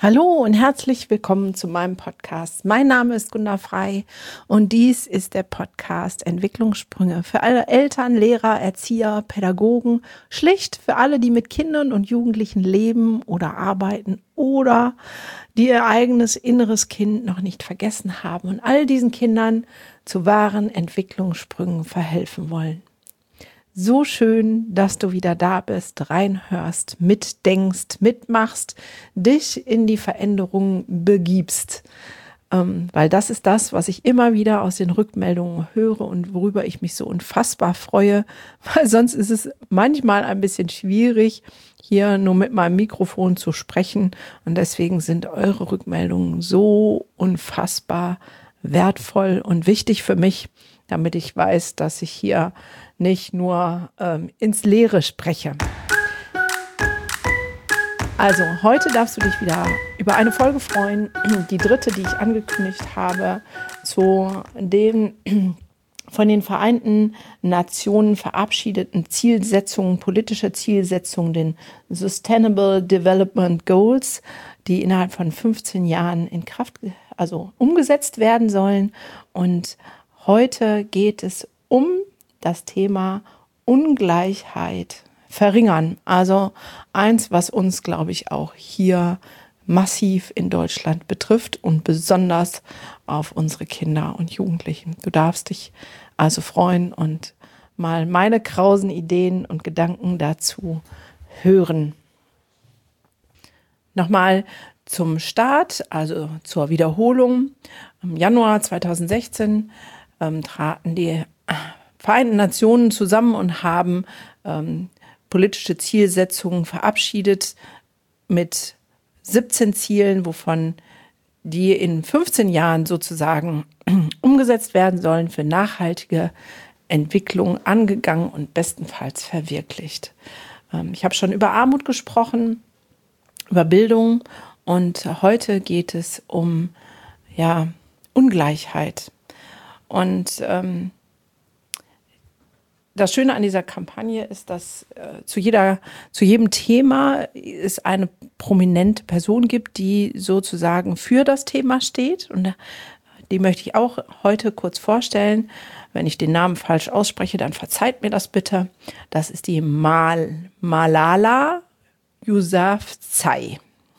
Hallo und herzlich willkommen zu meinem Podcast. Mein Name ist Gunda Frei und dies ist der Podcast Entwicklungssprünge für alle Eltern, Lehrer, Erzieher, Pädagogen, schlicht für alle, die mit Kindern und Jugendlichen leben oder arbeiten oder die ihr eigenes inneres Kind noch nicht vergessen haben und all diesen Kindern zu wahren Entwicklungssprüngen verhelfen wollen. So schön, dass du wieder da bist, reinhörst, mitdenkst, mitmachst, dich in die Veränderung begibst. Weil das ist das, was ich immer wieder aus den Rückmeldungen höre und worüber ich mich so unfassbar freue, weil sonst ist es manchmal ein bisschen schwierig, hier nur mit meinem Mikrofon zu sprechen. Und deswegen sind eure Rückmeldungen so unfassbar wertvoll und wichtig für mich, damit ich weiß, dass ich hier nicht nur ins Leere spreche. Also heute darfst du dich wieder über eine Folge freuen, die dritte, die ich angekündigt habe, zu den von den Vereinten Nationen verabschiedeten Zielsetzungen, politische Zielsetzungen, den Sustainable Development Goals, die innerhalb von 15 Jahren in Kraft, also umgesetzt werden sollen. Und heute geht es um das Thema Ungleichheit verringern. Also eins, was uns, glaube ich, auch hier massiv in Deutschland betrifft und besonders auf unsere Kinder und Jugendlichen. Du darfst dich also freuen und mal meine krausen Ideen und Gedanken dazu hören. Nochmal zum Start, also zur Wiederholung. Im Januar 2016 traten die Vereinten Nationen zusammen und haben politische Zielsetzungen verabschiedet mit 17 Zielen, wovon die in 15 Jahren sozusagen umgesetzt werden sollen, für nachhaltige Entwicklung angegangen und bestenfalls verwirklicht. Ich habe schon über Armut gesprochen, über Bildung und heute geht es um Ungleichheit. Und das Schöne an dieser Kampagne ist, dass zu jedem Thema es eine prominente Person gibt, die sozusagen für das Thema steht. Und die möchte ich auch heute kurz vorstellen. Wenn ich den Namen falsch ausspreche, dann verzeiht mir das bitte. Das ist die Malala Yousafzai.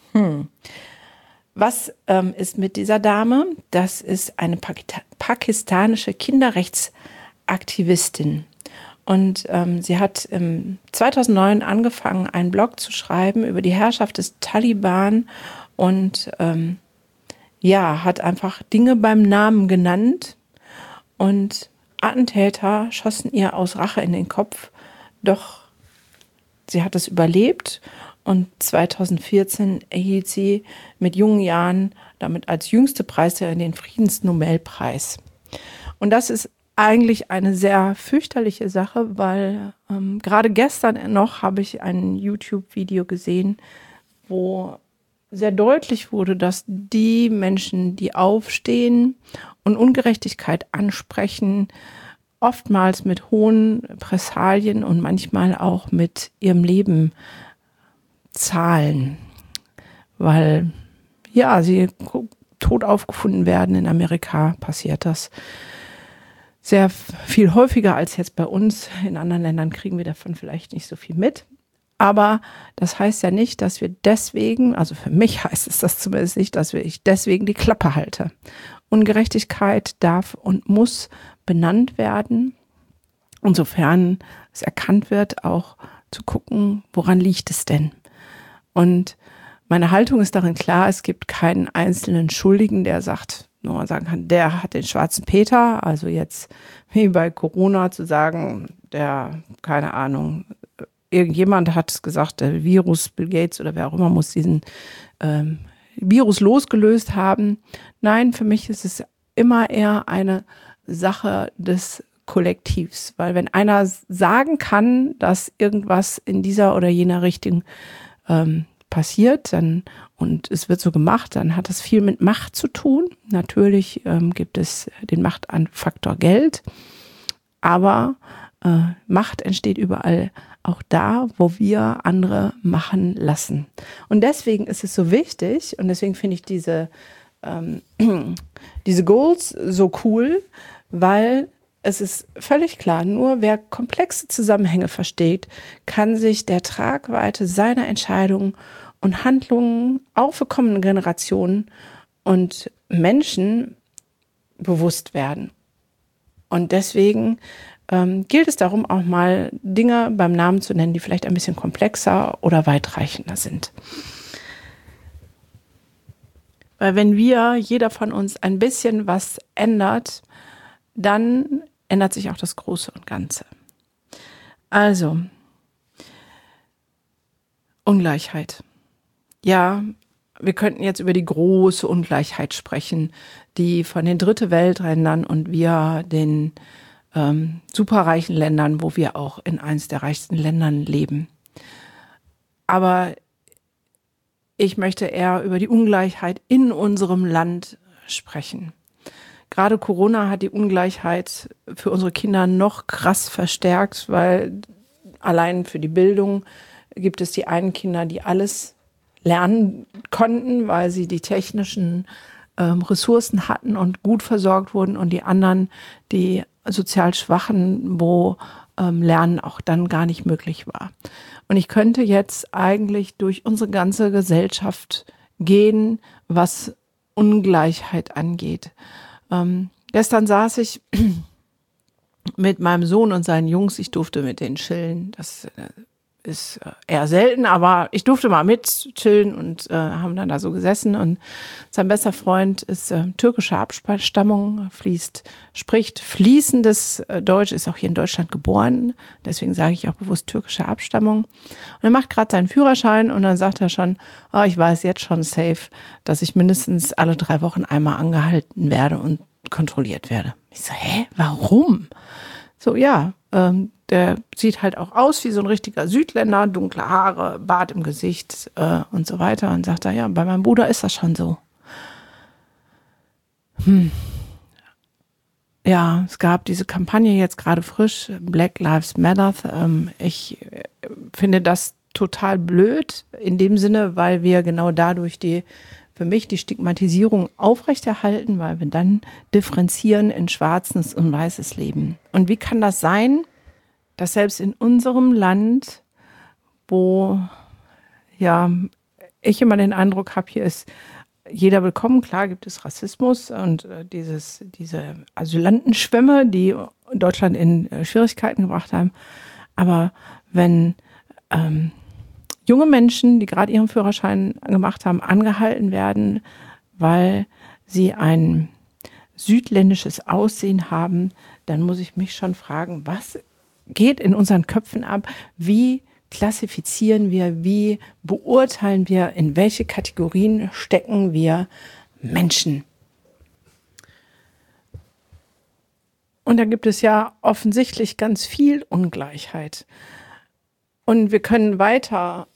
Was ist mit dieser Dame? Das ist eine pakistanische Kinderrechtsaktivistin. Und sie hat 2009 angefangen, einen Blog zu schreiben über die Herrschaft des Taliban und hat einfach Dinge beim Namen genannt. Und Attentäter schossen ihr aus Rache in den Kopf. Doch sie hat es überlebt und 2014 erhielt sie mit jungen Jahren damit als jüngste Preisträgerin den Friedensnobelpreis. Und das ist eigentlich eine sehr fürchterliche Sache, weil gerade gestern noch habe ich ein YouTube-Video gesehen, wo sehr deutlich wurde, dass die Menschen, die aufstehen und Ungerechtigkeit ansprechen, oftmals mit hohen Pressalien und manchmal auch mit ihrem Leben zahlen, weil sie tot aufgefunden werden. In Amerika passiert das sehr viel häufiger als jetzt bei uns. In anderen Ländern kriegen wir davon vielleicht nicht so viel mit. Aber das heißt ja nicht, dass wir deswegen, also für mich heißt es das zumindest nicht, dass ich deswegen die Klappe halte. Ungerechtigkeit darf und muss benannt werden. Insofern es erkannt wird, auch zu gucken, woran liegt es denn? Und meine Haltung ist darin klar, es gibt keinen einzelnen Schuldigen, der nur sagen kann, der hat den schwarzen Peter, also jetzt wie bei Corona zu sagen, irgendjemand hat gesagt, der Virus, Bill Gates oder wer auch immer muss diesen Virus losgelöst haben. Nein, für mich ist es immer eher eine Sache des Kollektivs, weil wenn einer sagen kann, dass irgendwas in dieser oder jener Richtung passiert, und es wird so gemacht, dann hat das viel mit Macht zu tun. Natürlich gibt es den Machtfaktor Geld, aber Macht entsteht überall, auch da, wo wir andere machen lassen. Und deswegen ist es so wichtig und deswegen finde ich diese Goals so cool, weil es ist völlig klar, nur wer komplexe Zusammenhänge versteht, kann sich der Tragweite seiner Entscheidungen und Handlungen auch für kommende Generationen und Menschen bewusst werden. Und deswegen gilt es darum, auch mal Dinge beim Namen zu nennen, die vielleicht ein bisschen komplexer oder weitreichender sind. Weil wenn jeder von uns ein bisschen was ändert, dann ändert sich auch das Große und Ganze. Also, Ungleichheit. Ja, wir könnten jetzt über die große Ungleichheit sprechen, die von den Dritte Weltländern und wir den superreichen Ländern, wo wir auch in eins der reichsten Ländern leben. Aber ich möchte eher über die Ungleichheit in unserem Land sprechen. Gerade Corona hat die Ungleichheit für unsere Kinder noch krass verstärkt, weil allein für die Bildung gibt es die einen Kinder, die alles lernen konnten, weil sie die technischen Ressourcen hatten und gut versorgt wurden, und die anderen, die sozial Schwachen, wo Lernen auch dann gar nicht möglich war. Und ich könnte jetzt eigentlich durch unsere ganze Gesellschaft gehen, was Ungleichheit angeht. Gestern saß ich mit meinem Sohn und seinen Jungs, ich durfte mit denen chillen, das ist eher selten, aber ich durfte mal mit chillen und haben dann da so gesessen, und sein bester Freund ist türkischer Abstammung, spricht fließendes Deutsch, ist auch hier in Deutschland geboren, deswegen sage ich auch bewusst türkischer Abstammung, und er macht gerade seinen Führerschein, und dann sagt er schon, ich weiß jetzt schon safe, dass ich mindestens alle 3 Wochen einmal angehalten werde und kontrolliert werde. Ich so, warum? So, ja, der sieht halt auch aus wie so ein richtiger Südländer, dunkle Haare, Bart im Gesicht und so weiter. Und sagt er, ja, bei meinem Bruder ist das schon so. Ja, es gab diese Kampagne jetzt gerade frisch, Black Lives Matter. Ich finde das total blöd in dem Sinne, weil wir genau dadurch für mich die Stigmatisierung aufrechterhalten, weil wir dann differenzieren in schwarzes und weißes Leben. Und wie kann das sein, dass selbst in unserem Land, wo ich immer den Eindruck habe, hier ist jeder willkommen, klar gibt es Rassismus und diese Asylantenschwämme, die Deutschland in Schwierigkeiten gebracht haben, aber wenn junge Menschen, die gerade ihren Führerschein gemacht haben, angehalten werden, weil sie ein südländisches Aussehen haben, dann muss ich mich schon fragen, was geht in unseren Köpfen ab? Wie klassifizieren wir, wie beurteilen wir, in welche Kategorien stecken wir Menschen? Und da gibt es ja offensichtlich ganz viel Ungleichheit. Und wir können weiter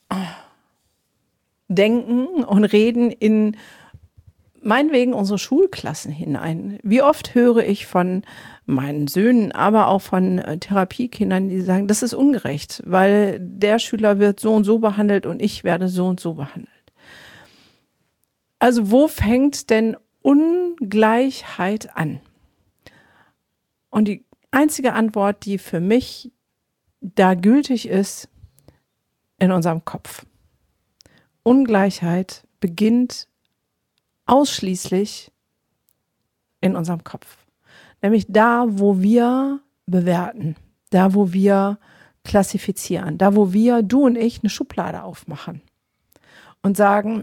denken und reden in meinetwegen unsere Schulklassen hinein. Wie oft höre ich von meinen Söhnen, aber auch von Therapiekindern, die sagen, das ist ungerecht, weil der Schüler wird so und so behandelt und ich werde so und so behandelt. Also wo fängt denn Ungleichheit an? Und die einzige Antwort, die für mich da gültig ist, in unserem Kopf. Ungleichheit beginnt ausschließlich in unserem Kopf. Nämlich da, wo wir bewerten, da, wo wir klassifizieren, da, wo wir, du und ich, eine Schublade aufmachen und sagen,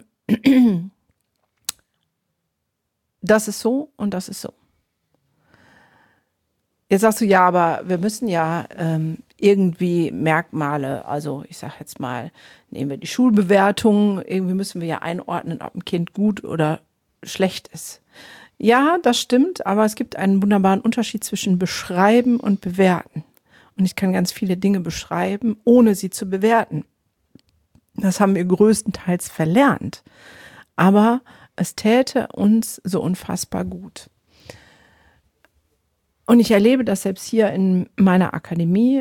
das ist so und das ist so. Jetzt sagst du, ja, aber wir müssen ja irgendwie Merkmale, also ich sage jetzt mal, nehmen wir die Schulbewertung, irgendwie müssen wir ja einordnen, ob ein Kind gut oder schlecht ist. Ja, das stimmt, aber es gibt einen wunderbaren Unterschied zwischen beschreiben und bewerten. Und ich kann ganz viele Dinge beschreiben, ohne sie zu bewerten. Das haben wir größtenteils verlernt. Aber es täte uns so unfassbar gut. Und ich erlebe das selbst hier in meiner Akademie,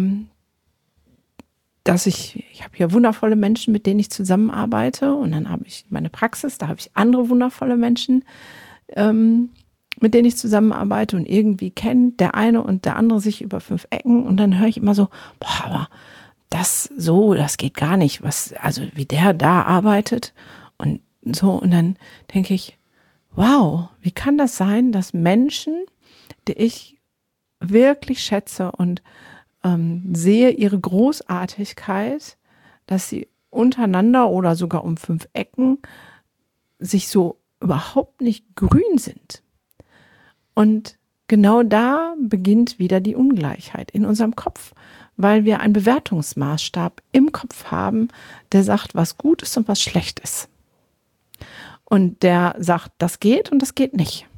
dass ich habe hier wundervolle Menschen, mit denen ich zusammenarbeite. Und dann habe ich meine Praxis, da habe ich andere wundervolle Menschen, mit denen ich zusammenarbeite. Und irgendwie kennt der eine und der andere sich über 5 Ecken. Und dann höre ich immer so, boah, aber das geht gar nicht. Also wie der da arbeitet und so. Und dann denke ich, wow, wie kann das sein, dass Menschen, die ich wirklich schätze und sehe ihre Großartigkeit, dass sie untereinander oder sogar um 5 Ecken sich so überhaupt nicht grün sind. Und genau da beginnt wieder die Ungleichheit in unserem Kopf, weil wir einen Bewertungsmaßstab im Kopf haben, der sagt, was gut ist und was schlecht ist. Und der sagt, das geht und das geht nicht.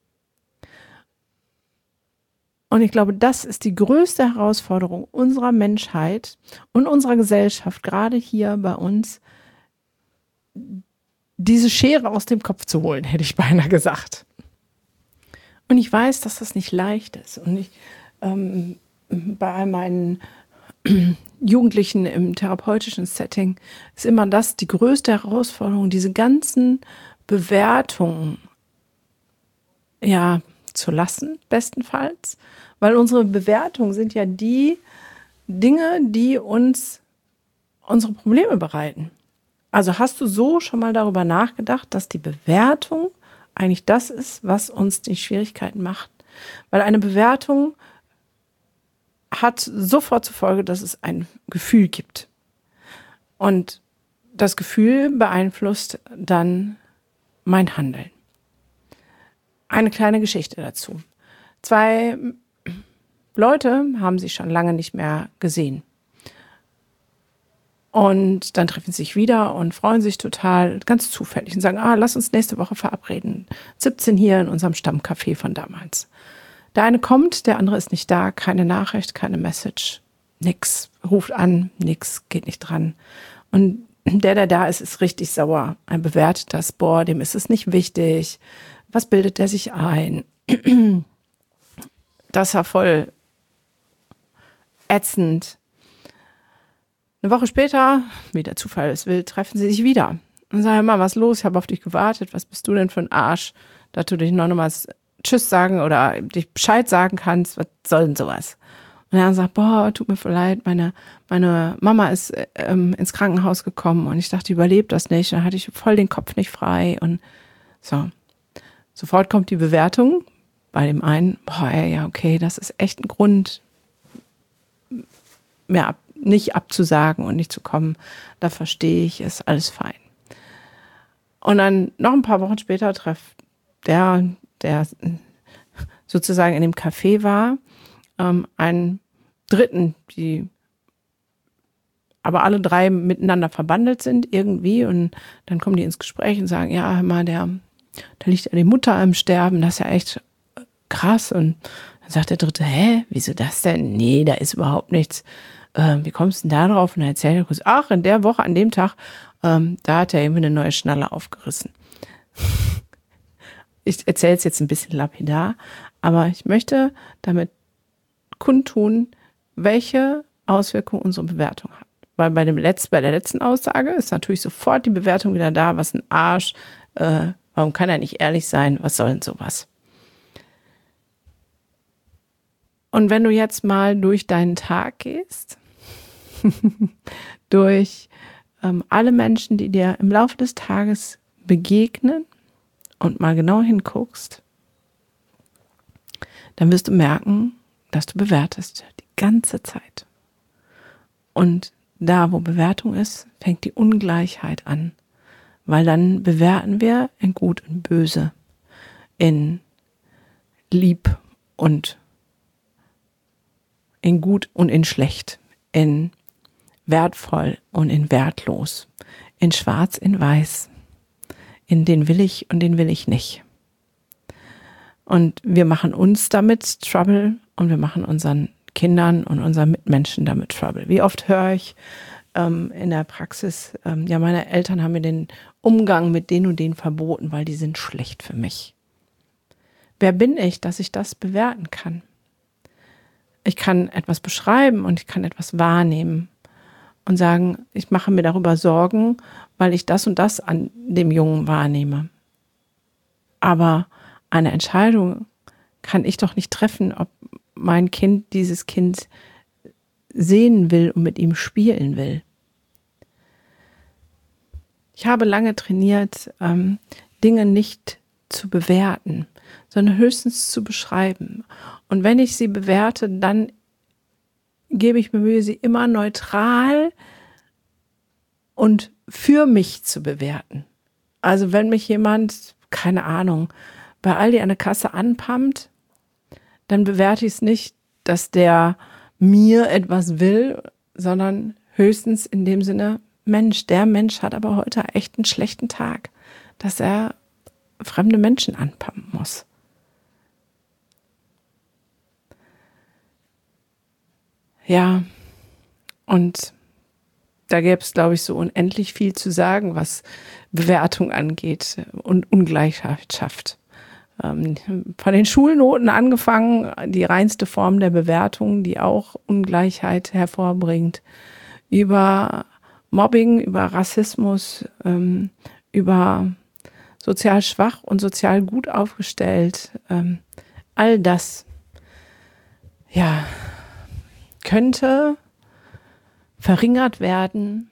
Und ich glaube, das ist die größte Herausforderung unserer Menschheit und unserer Gesellschaft, gerade hier bei uns, diese Schere aus dem Kopf zu holen, hätte ich beinahe gesagt. Und ich weiß, dass das nicht leicht ist. Und ich bei meinen Jugendlichen im therapeutischen Setting ist immer das die größte Herausforderung, diese ganzen Bewertungen zu lassen, bestenfalls. Weil unsere Bewertungen sind ja die Dinge, die uns unsere Probleme bereiten. Also hast du so schon mal darüber nachgedacht, dass die Bewertung eigentlich das ist, was uns die Schwierigkeiten macht? Weil eine Bewertung hat sofort zur Folge, dass es ein Gefühl gibt. Und das Gefühl beeinflusst dann mein Handeln. Eine kleine Geschichte dazu. 2 Leute haben sich schon lange nicht mehr gesehen. Und dann treffen sie sich wieder und freuen sich total, ganz zufällig, und sagen, lass uns nächste Woche verabreden. 17 hier in unserem Stammcafé von damals. Der eine kommt, der andere ist nicht da, keine Nachricht, keine Message, nix, ruft an, nix, geht nicht dran. Und der da ist, ist richtig sauer. Er bewertet das, dem ist es nicht wichtig. Was bildet der sich ein? Das war voll ätzend. Eine Woche später, wie der Zufall es will, treffen sie sich wieder. Und sagen, Mama, was ist los? Ich habe auf dich gewartet. Was bist du denn für ein Arsch, dass du dich noch mal Tschüss sagen oder dich Bescheid sagen kannst? Was soll denn sowas? Und er sagt, tut mir voll leid, meine Mama ist ins Krankenhaus gekommen und ich dachte, die überlebt das nicht. Dann hatte ich voll den Kopf nicht frei und so. Sofort kommt die Bewertung bei dem einen, okay, das ist echt ein Grund, mir nicht abzusagen und nicht zu kommen. Da verstehe ich, ist alles fein. Und dann noch ein paar Wochen später trifft der sozusagen in dem Café war, einen Dritten, die aber alle 3 miteinander verbandelt sind irgendwie. Und dann kommen die ins Gespräch und sagen, ja, hör mal, da liegt ja die Mutter am Sterben, das ist ja echt krass. Und dann sagt der Dritte, wieso das denn? Nee, da ist überhaupt nichts. Wie kommst du denn da drauf? Und dann erzählt er kurz, in der Woche, an dem Tag, da hat er irgendwie eine neue Schnalle aufgerissen. Ich erzähle es jetzt ein bisschen lapidar, aber ich möchte damit kundtun, welche Auswirkungen unsere Bewertung hat. Weil bei der letzten Aussage ist natürlich sofort die Bewertung wieder da, was ein Arsch, warum kann er nicht ehrlich sein, was soll denn sowas? Und wenn du jetzt mal durch deinen Tag gehst, durch alle Menschen, die dir im Laufe des Tages begegnen und mal genau hinguckst, dann wirst du merken, dass du bewertest die ganze Zeit. Und da, wo Bewertung ist, fängt die Ungleichheit an, weil dann bewerten wir in Gut und Böse, in Lieb und in Gut und in Schlecht, in wertvoll und in wertlos, in Schwarz, in Weiß, in den will ich und den will ich nicht. Und wir machen uns damit Trouble und wir machen unseren Kindern und unseren Mitmenschen damit Trouble. Wie oft höre ich in der Praxis, meine Eltern haben mir den Umgang mit den und den verboten, weil die sind schlecht für mich. Wer bin ich, dass ich das bewerten kann? Ich kann etwas beschreiben und ich kann etwas wahrnehmen und sagen, ich mache mir darüber Sorgen, weil ich das und das an dem Jungen wahrnehme. Aber eine Entscheidung kann ich doch nicht treffen, ob mein Kind dieses Kind sehen will und mit ihm spielen will. Ich habe lange trainiert, Dinge nicht zu bewerten, sondern höchstens zu beschreiben. Und wenn ich sie bewerte, dann gebe ich mir Mühe, sie immer neutral und für mich zu bewerten. Also wenn mich jemand, keine Ahnung, bei Aldi an der Kasse anpumpt, dann bewerte ich es nicht, dass der mir etwas will, sondern höchstens in dem Sinne, Mensch, der Mensch hat aber heute echt einen schlechten Tag, dass er fremde Menschen anpumpen muss. Ja, und da gäbe es, glaube ich, so unendlich viel zu sagen, was Bewertung angeht und Ungleichheit schafft. Von den Schulnoten angefangen, die reinste Form der Bewertung, die auch Ungleichheit hervorbringt, über Mobbing, über Rassismus, über sozial schwach und sozial gut aufgestellt. All das, ja, könnte verringert werden,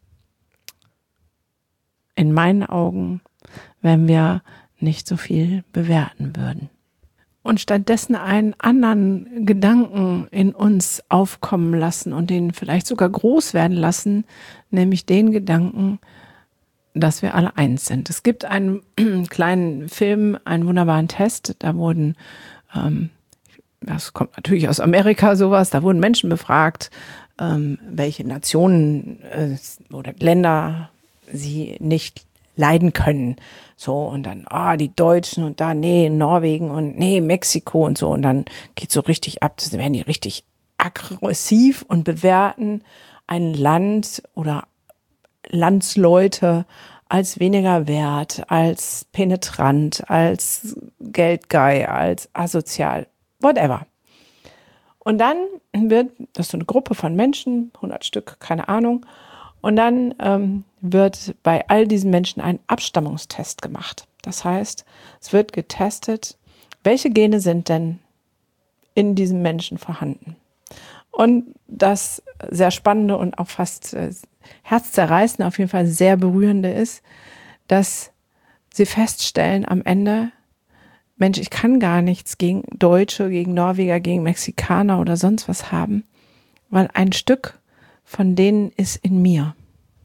in meinen Augen, wenn wir nicht so viel bewerten würden. Und stattdessen einen anderen Gedanken in uns aufkommen lassen und den vielleicht sogar groß werden lassen, nämlich den Gedanken, dass wir alle eins sind. Es gibt einen kleinen Film, einen wunderbaren Test, da wurden, das kommt natürlich aus Amerika sowas, da wurden Menschen befragt, welche Nationen oder Länder sie nicht leiden können. So, und dann, die Deutschen und da, nee, Norwegen und nee, Mexiko und so. Und dann geht so richtig ab, das werden die richtig aggressiv und bewerten ein Land oder Landsleute als weniger wert, als penetrant, als Geldgeil, als asozial, whatever. Und dann das ist so eine Gruppe von Menschen, 100 Stück, keine Ahnung, und dann wird bei all diesen Menschen ein Abstammungstest gemacht. Das heißt, es wird getestet, welche Gene sind denn in diesem Menschen vorhanden. Und das sehr Spannende und auch fast herzzerreißende, auf jeden Fall sehr berührende ist, dass sie feststellen am Ende, Mensch, ich kann gar nichts gegen Deutsche, gegen Norweger, gegen Mexikaner oder sonst was haben, weil ein Stück von denen ist in mir.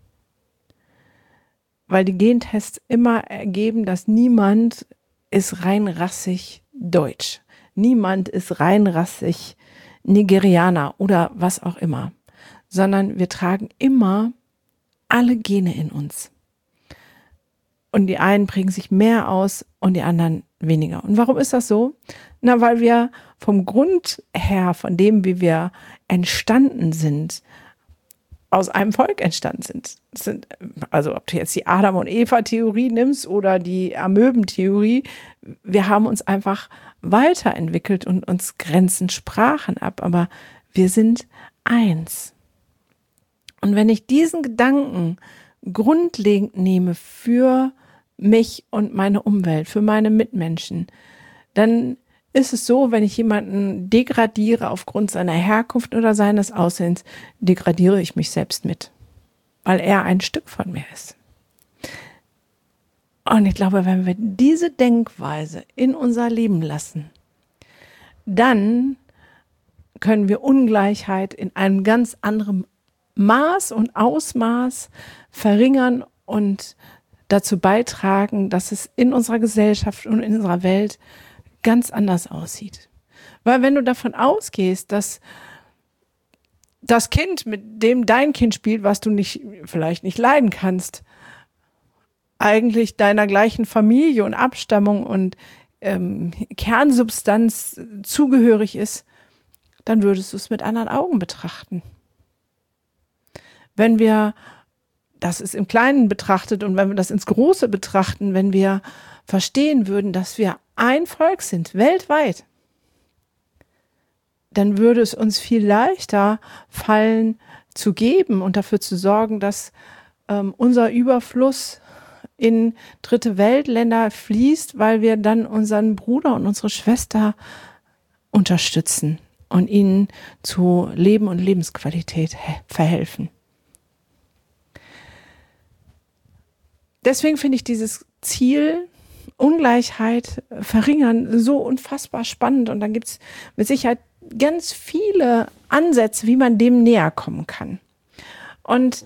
Weil die Gentests immer ergeben, dass niemand ist rein rassig deutsch. Niemand ist rein rassig Nigerianer oder was auch immer. Sondern wir tragen immer alle Gene in uns. Und die einen prägen sich mehr aus und die anderen weniger. Und warum ist das so? Na, weil wir vom Grund her, von dem, wie wir entstanden sind, aus einem Volk entstanden sind. Also ob du jetzt die Adam- und Eva-Theorie nimmst oder die Amöben-Theorie, wir haben uns einfach weiterentwickelt und uns grenzen Sprachen ab, aber wir sind eins. Und wenn ich diesen Gedanken grundlegend nehme für mich und meine Umwelt, für meine Mitmenschen, dann ist es so, wenn ich jemanden degradiere aufgrund seiner Herkunft oder seines Aussehens, degradiere ich mich selbst mit, weil er ein Stück von mir ist. Und ich glaube, wenn wir diese Denkweise in unser Leben lassen, dann können wir Ungleichheit in einem ganz anderen Maß und Ausmaß verringern und dazu beitragen, dass es in unserer Gesellschaft und in unserer Welt ganz anders aussieht. Weil wenn du davon ausgehst, dass das Kind, mit dem dein Kind spielt, was du vielleicht nicht leiden kannst, eigentlich deiner gleichen Familie und Abstammung und Kernsubstanz zugehörig ist, dann würdest du es mit anderen Augen betrachten. Wenn wir das ist im Kleinen betrachtet und wenn wir das ins Große betrachten, wenn wir verstehen würden, dass wir ein Volk sind, weltweit, dann würde es uns viel leichter fallen, zu geben und dafür zu sorgen, dass unser Überfluss in dritte Weltländer fließt, weil wir dann unseren Bruder und unsere Schwester unterstützen und ihnen zu Leben und Lebensqualität verhelfen. Deswegen finde ich dieses Ziel, Ungleichheit verringern, so unfassbar spannend. Und dann gibt es mit Sicherheit ganz viele Ansätze, wie man dem näher kommen kann. Und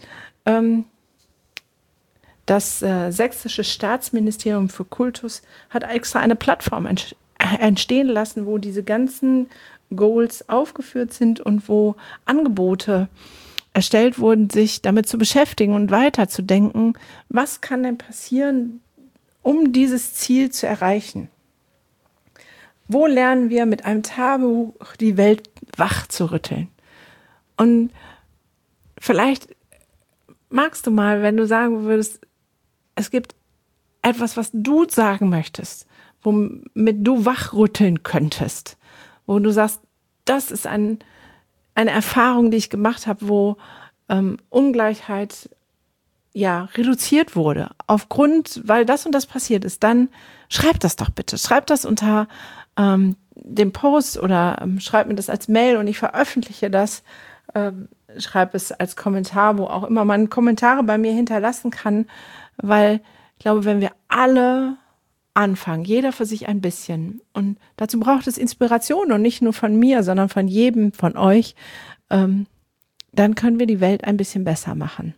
das Sächsische Staatsministerium für Kultus hat extra eine Plattform entstehen lassen, wo diese ganzen Goals aufgeführt sind und wo Angebote erstellt wurden, sich damit zu beschäftigen und weiterzudenken, was kann denn passieren, um dieses Ziel zu erreichen? Wo lernen wir mit einem Tagebuch die Welt wach zu rütteln? Und vielleicht magst du mal, wenn du sagen würdest, es gibt etwas, was du sagen möchtest, womit du wachrütteln könntest, wo du sagst, das ist eine Erfahrung, die ich gemacht habe, wo Ungleichheit reduziert wurde, weil das und das passiert ist, dann schreib das doch bitte. Schreib das unter dem Post oder schreib mir das als Mail und ich veröffentliche das. Schreib es als Kommentar, wo auch immer man Kommentare bei mir hinterlassen kann, weil ich glaube, wenn wir alle anfangen, jeder für sich ein bisschen, und dazu braucht es Inspiration und nicht nur von mir, sondern von jedem von euch, dann können wir die Welt ein bisschen besser machen.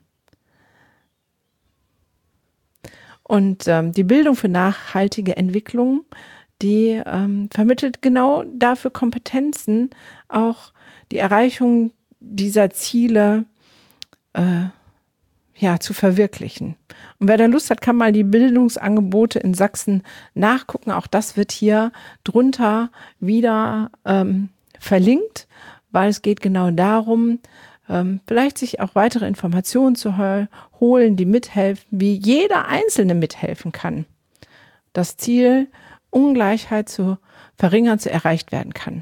Und die Bildung für nachhaltige Entwicklung, die vermittelt genau dafür Kompetenzen, auch die Erreichung dieser Ziele zu verwirklichen. Und wer da Lust hat, kann mal die Bildungsangebote in Sachsen nachgucken. Auch das wird hier drunter wieder verlinkt, weil es geht genau darum, vielleicht sich auch weitere Informationen zu holen, die mithelfen, wie jeder Einzelne mithelfen kann. Das Ziel, Ungleichheit zu verringern, zu erreicht werden kann.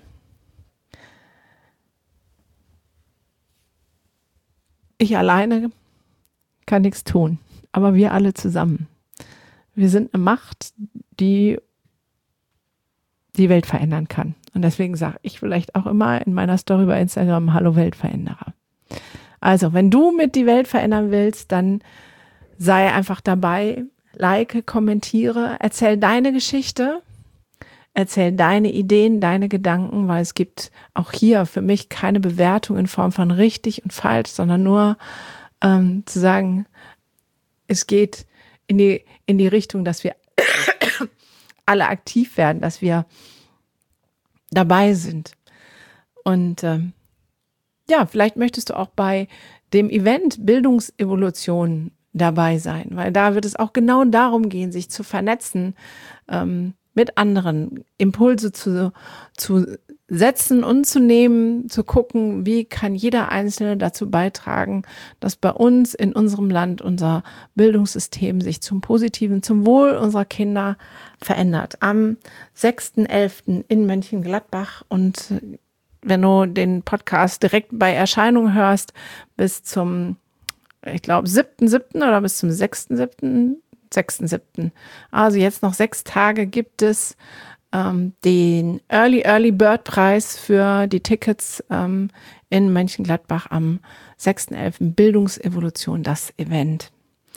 Ich alleine kann nichts tun, aber wir alle zusammen. Wir sind eine Macht, die die Welt verändern kann. Und deswegen sage ich vielleicht auch immer in meiner Story bei Instagram, hallo Weltveränderer. Also, wenn du mit die Welt verändern willst, dann sei einfach dabei, like, kommentiere, erzähl deine Geschichte, erzähl deine Ideen, deine Gedanken, weil es gibt auch hier für mich keine Bewertung in Form von richtig und falsch, sondern nur zu sagen, es geht in die Richtung, dass wir alle aktiv werden, dass wir dabei sind. Und vielleicht möchtest du auch bei dem Event Bildungsevolution dabei sein, weil da wird es auch genau darum gehen, sich zu vernetzen, mit anderen Impulse zu setzen und zu nehmen, zu gucken, wie kann jeder Einzelne dazu beitragen, dass bei uns in unserem Land unser Bildungssystem sich zum Positiven, zum Wohl unserer Kinder verändert. Am 6.11. in Mönchengladbach, und wenn du den Podcast direkt bei Erscheinung hörst, bis zum, ich glaube, 7.7. oder bis zum 6.7., also jetzt noch 6 Tage gibt es den Early Bird Preis für die Tickets in Mönchengladbach am 6.11. Bildungsevolution, das Event.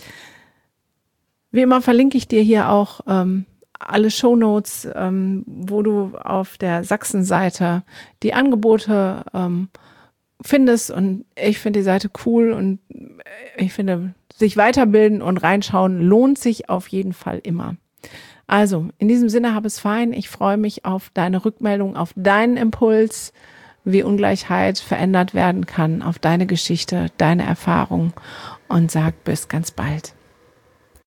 Wie immer verlinke ich dir hier auch alle Shownotes, wo du auf der Sachsen-Seite die Angebote findest, und ich finde die Seite cool und ich finde, sich weiterbilden und reinschauen lohnt sich auf jeden Fall immer. Also, in diesem Sinne, hab es fein. Ich freue mich auf deine Rückmeldung, auf deinen Impuls, wie Ungleichheit verändert werden kann, auf deine Geschichte, deine Erfahrung, und sag bis ganz bald.